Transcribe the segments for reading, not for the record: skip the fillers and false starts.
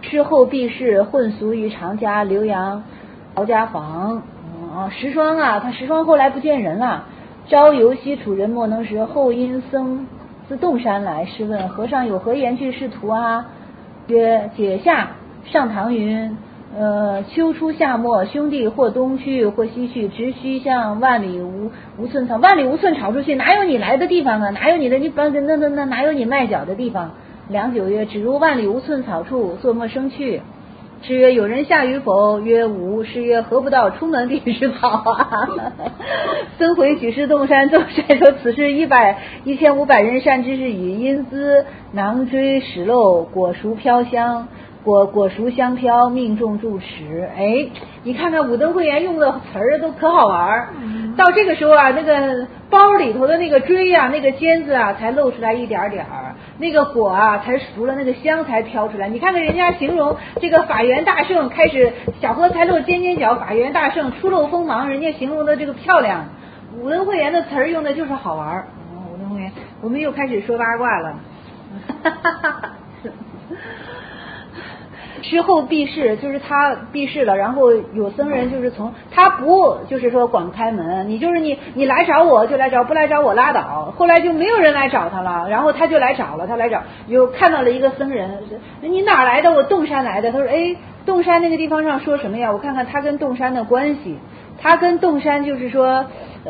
事后避世，混俗于常家，留洋曹家房。石霜啊，他石霜后来不见人了。朝游西楚人莫能识，后因僧自洞山来。试问和尚有何言去仕途啊？曰：解下上堂云，秋初夏末，兄弟或东去或西去，直须向万里无寸草。万里无寸草出去，哪有你来的地方啊？哪有你的那哪有你迈脚的地方？良久曰：只如万里无寸草处，作莫生去。是曰：有人下与否？曰：无。是曰：何不到出门必是草啊？僧回举世洞山，众帅说此事1500人善知识语，因兹囊锥始漏，果熟飘香，果熟香飘，命中住持。哎，你看看五灯会员用的词儿都可好玩。到这个时候啊，那个包里头的那个锥啊，那个尖子啊，才露出来一点点儿，那个果啊才熟了，那个香才飘出来。你看看人家形容这个法缘大盛，开始小荷才露尖尖角，法缘大盛，初露锋芒，人家形容的这个漂亮。五灯会员的词儿用的就是好玩。五灯会员，我们又开始说八卦了。之后避世，就是他避世了，然后有僧人就是从他不就是说广开门，你就是你来找我就来找，不来找我拉倒。后来就没有人来找他了，然后他就来找了，他来找有看到了一个僧人，你哪来的？我洞山来的。他说哎，洞山那个地方上说什么呀？我看看他跟洞山的关系，他跟洞山就是说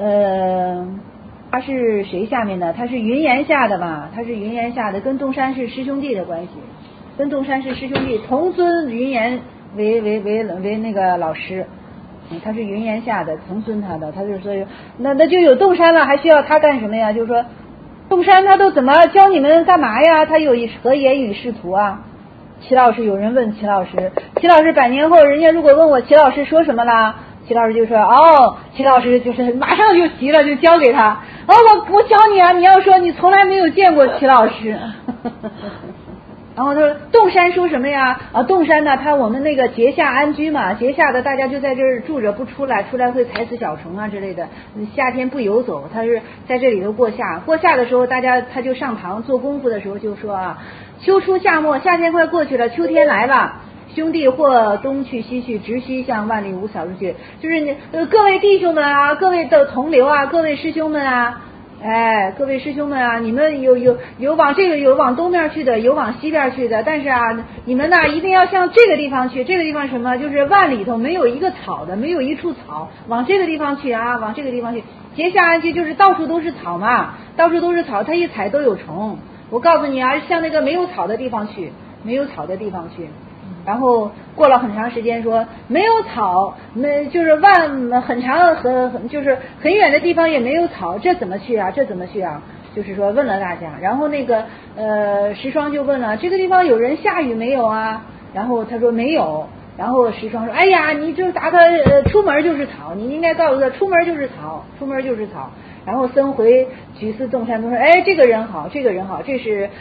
他是谁下面的？他是云岩下的吧？他是云岩下的，跟洞山是师兄弟的关系。跟洞山是师兄弟，同尊云岩为那个老师，他是云岩下的，同尊他的，他就说那就有洞山了，还需要他干什么呀？就是说洞山他都怎么教你们干嘛呀？他有何言语仕途啊？齐老师有人问齐老师100年后人家如果问我齐老师说什么了，齐老师就说齐老师就是马上就急了，就交给他我教你啊，你要说你从来没有见过齐老师。然后他说洞山说什么呀？洞山呢，我们那个节下安居嘛，节下的大家就在这儿住着不出来，出来会踩死小虫啊之类的。夏天不游走，他是在这里头过夏的时候，他就上堂做功夫的时候就说啊，秋初夏末，夏天快过去了，秋天来了。兄弟或东去西去，直须向万里无草出去。就是各位弟兄们啊，各位的同流啊，各位师兄们啊。各位师兄们啊，你们有往这个有往东边去的，有往西边去的，但是啊，你们呢一定要向这个地方去。这个地方什么？就是万里头没有一个草的，没有一处草，往这个地方去啊，往这个地方去。节下安居就是到处都是草嘛，到处都是草，它一踩都有虫。我告诉你啊，向那个没有草的地方去，没有草的地方去。然后过了很长时间说没有草，就是很长就是很远的地方也没有草，这怎么去啊？就是说问了大家，然后那个石霜就问了这个地方有人下雨没有啊？然后他说没有。然后石霜说哎呀，你就答他出门就是草，你应该告诉他出门就是草，出门就是草。然后僧回举寺洞山都说哎，这个人好，这是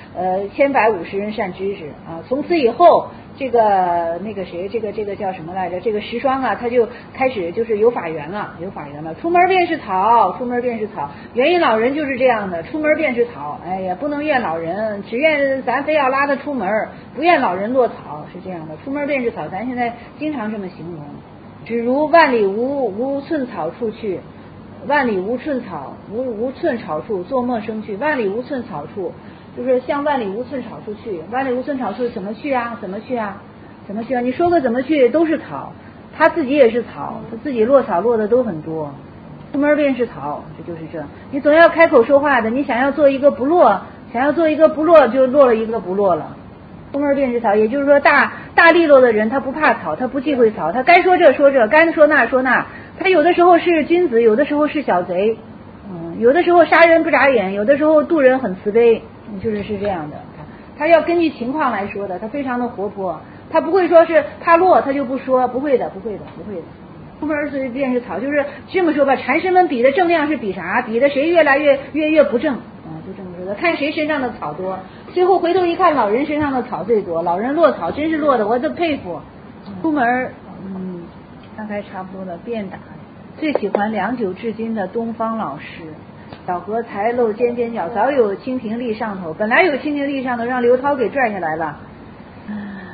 1150人善知识啊。从此以后这个那个谁，这个叫什么来着？这个石霜啊，他就开始就是有法缘了。出门便是草，元音老人就是这样的，出门便是草。哎呀，不能怨老人，只怨咱非要拉他出门，不怨老人落草，是这样的。出门便是草，咱现在经常这么形容。只如万里无寸草处去，万里无寸草，无寸草处，作莫生去。万里无寸草处。就是向万里无寸草处去，万里无寸草处怎么去啊？你说个怎么去都是草，他自己也是草，他自己落草落的都很多，出门便是草，这就是这。你总要开口说话的，你想要做一个不落，就落了一个不落了。出门便是草，也就是说大利落的人他不怕草，他不忌讳草，他该说这说这，该说那说那，他有的时候是君子，有的时候是小贼，有的时候杀人不眨眼，有的时候渡人很慈悲。是这样的，他要根据情况来说的，他非常的活泼，他不会说是怕落他就不说，不会的。出门便是草，就是这么说吧。禅师们比的正量是比啥？比的谁越来越不正就这么说的，看谁身上的草多。最后回头一看，老人身上的草最多，老人落草真是落的，我都佩服。出门大概差不多了，便打。最喜欢良久至今的东方老师。小荷才露尖尖角，早有蜻蜓立上头。本来有蜻蜓立上头，让刘涛给拽下来了。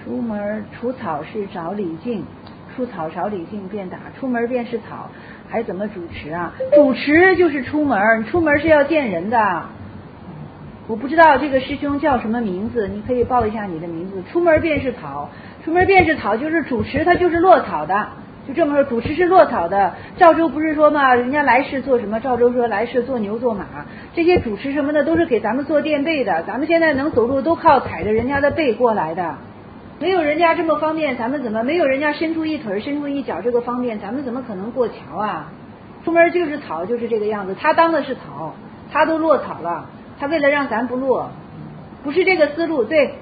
出门除草是找李靖，出草找李靖便打，出门便是草，还怎么主持啊？主持就是出门，出门是要见人的。我不知道这个师兄叫什么名字，你可以报一下你的名字。出门便是草，出门便是草，就是主持，他就是落草的，就这么说，主持是落草的。赵州不是说嘛，人家来世做什么？赵州说来世做牛做马，这些主持什么的都是给咱们做垫背的。咱们现在能走路都靠踩着人家的背过来的，没有人家这么方便，咱们怎么没有人家伸出一腿伸出一脚这个方便，咱们怎么可能过桥啊？出门就是草，就是这个样子。他当的是草，他都落草了，他为了让咱不落，不是这个思路。对，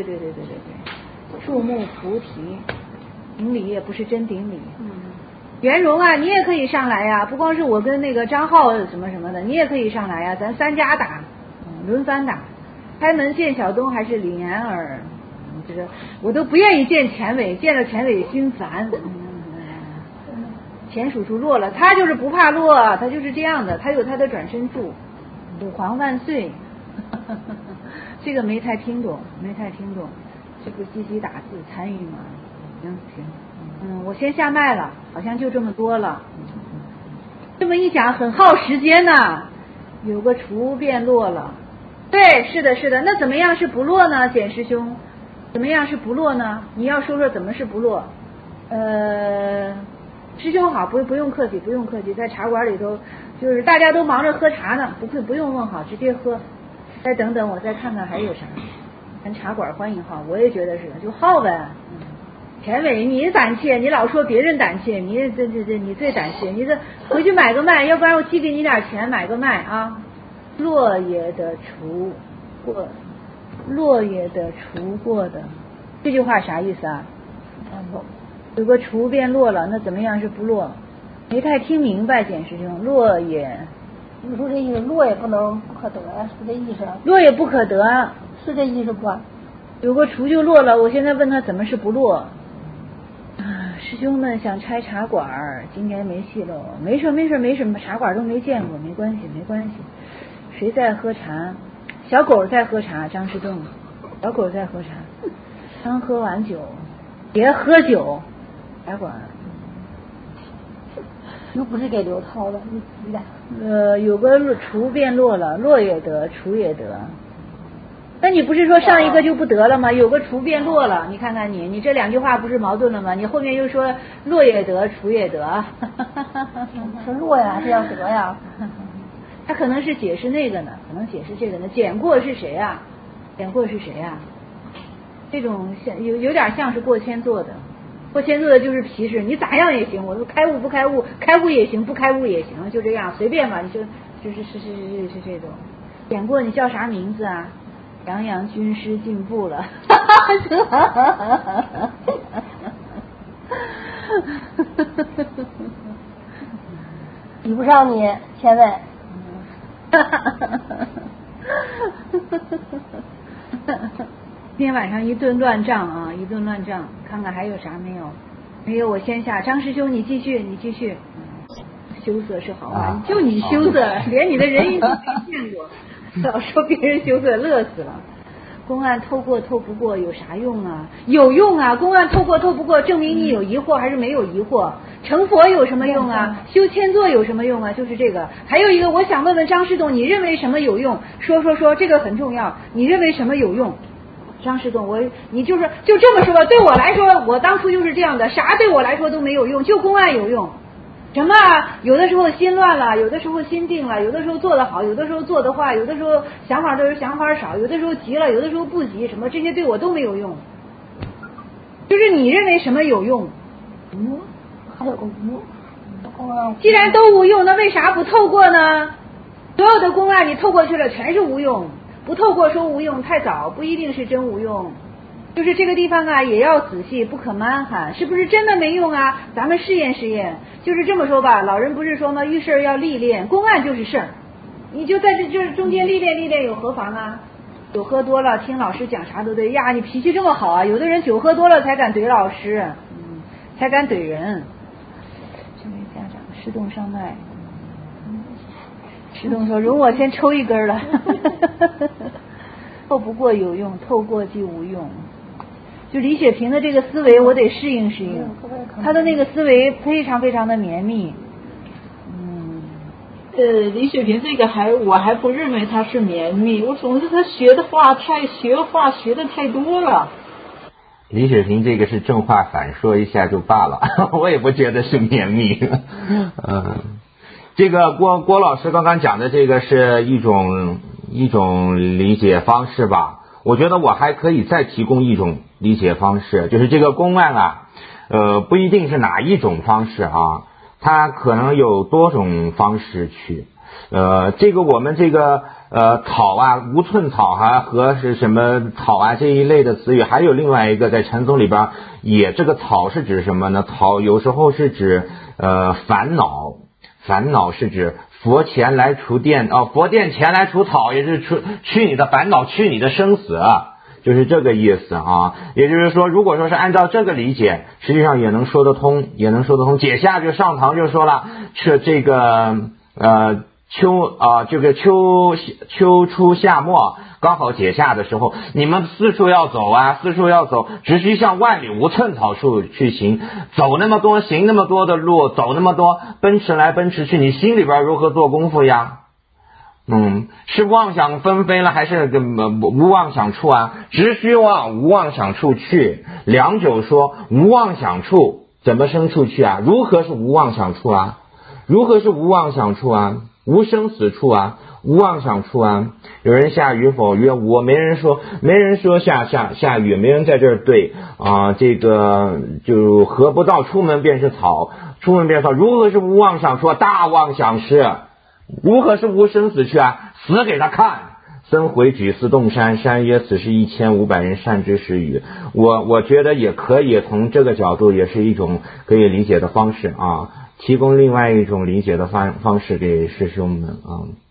树木菩提，顶礼也不是真顶礼。袁荣啊，你也可以上来呀，不光是我跟那个张浩什么什么的，你也可以上来呀，咱3家打，轮番打。开门见小东还是李延儿，就是我都不愿意见钱伟，见了钱伟心烦。钱叔叔落了，他就是不怕落，他就是这样的，他有他的转身术。武皇万岁，这个没太听懂，这不积极打字参与吗？行，我先下麦了，好像就这么多了。这么一讲很耗时间呢。有个雏便落了，对，是的，那怎么样是不落呢？简师兄，怎么样是不落呢？你要说说怎么是不落。师兄好，不用客气，在茶馆里头就是大家都忙着喝茶呢，不用问好，直接喝。再等等，我再看看还有啥。咱茶馆欢迎号，我也觉得是，就号呗。钱伟，你胆怯，你老说别人胆怯，你你最胆怯，你这回去买个麦，要不然我寄给你点钱买个麦啊。落叶的锄过的，这句话啥意思啊？有个锄便落了，那怎么样是不落？没太听明白，简师兄。落也， 你说这意思，落也不可得呀，是这意思。 落也不可得， 是这意思不？ 有个锄就落了，我现在问他怎么是不落。师兄们想拆茶馆，今年没戏喽。没事，茶馆都没见过，没关系。谁在喝茶？小狗在喝茶，张士栋。小狗在喝茶。刚喝完酒，别喝酒。茶馆又不是给刘涛的，你急的。 有个锄便落了，落也得，锄也得。那你不是说上一个就不得了吗？有个锄便落了，你看看你这2句话不是矛盾了吗？你后面又说落也得，锄也得。 是落呀，是要得呀。 他可能是解释那个呢，可能解释这个呢。捡过是谁啊？这种像有点像是过迁做的。过迁做的就是皮实，你咋样也行，我说开悟不开悟，开悟也行，不开悟也行，就这样随便吧，你就是这种。捡过你叫啥名字啊？杨洋军师进步了。 比不上你，千位。 今天晚上一顿乱账啊，看看还有啥没有？没有，我先下。张师兄，你继续。羞涩是好话，就你羞涩，连你的人影都没见过，老说别人羞涩，乐死了。公案透过透不过有啥用啊？有用啊！公案透过透不过，证明你有疑惑还是没有疑惑。成佛有什么用啊？修迁作有什么用啊？就是这个。还有一个，我想问问张士栋，你认为什么有用？说，这个很重要。你认为什么有用？张士栋，你就这么说吧。对我来说，我当初就是这样的，啥对我来说都没有用，就公案有用。什么有的时候心乱了，有的时候心定了，有的时候做得好，有的时候做得坏，有的时候想法少，有的时候急了，有的时候不急，什么这些对我都没有用。就是你认为什么有用？ 还有个无。 既然都无用，那为啥不透过呢？所有的公案你透过去了全是无用，不透过说无用太早，不一定是真无用。就是这个地方啊，也要仔细，不可蛮罕，是不是真的没用啊？咱们试验。就是这么说吧，老人不是说吗？遇事要历练，公案就是事儿，你就在这中间历练有何妨啊？酒喝多了听老师讲啥都对呀，你脾气这么好啊！有的人酒喝多了才敢怼老师，才敢怼人。这位家长失动上麦，失动说容我先抽一根了。透不过有用，透过即无用。 就李雪萍的这个思维，我得适应适应。她的那个思维非常非常的绵密。 李雪萍这个我还不认为她是绵密，我总是她学化学的太多了。 李雪萍这个是正话反说一下就罢了，我也不觉得是绵密。这个郭老师刚刚讲的这个是一种理解方式吧。我觉得我还可以再提供一种理解方式，就是这个公案啊，不一定是哪一种方式啊，它可能有多种方式去。这个我们这个草啊，无寸草啊和是什么草啊这一类的词语，还有另外一个在禅宗里边也这个草是指什么呢？草有时候是指烦恼是指佛前来除电佛殿前来除草，也是去你的烦恼，去你的生死，就是这个意思啊。也就是说，如果说是按照这个理解，实际上也能说得通。解下就上堂就说了，这个秋初夏末，刚好解下的时候，你们四处要走，只需向万里无寸草处去行，走那么多，行那么多的路，走那么多，奔驰来奔驰去，你心里边如何做功夫呀？是妄想纷飞了，还是无妄想处啊？只需往无妄想处去。良久说无妄想处怎么生处去啊？如何是无妄想处啊？无生死处啊，无妄想处啊。有人下雨否？曰无。没人说下雨，没人在这儿对啊。这个就河不到，出门便是草。如何是无妄想处啊？大妄想是。如何是无生死去啊？死给他看。僧回举寺洞山，山曰此是1500人善知识语。我觉得也可以从这个角度，也是一种可以理解的方式啊。提供另外一种理解的方式给师兄们啊。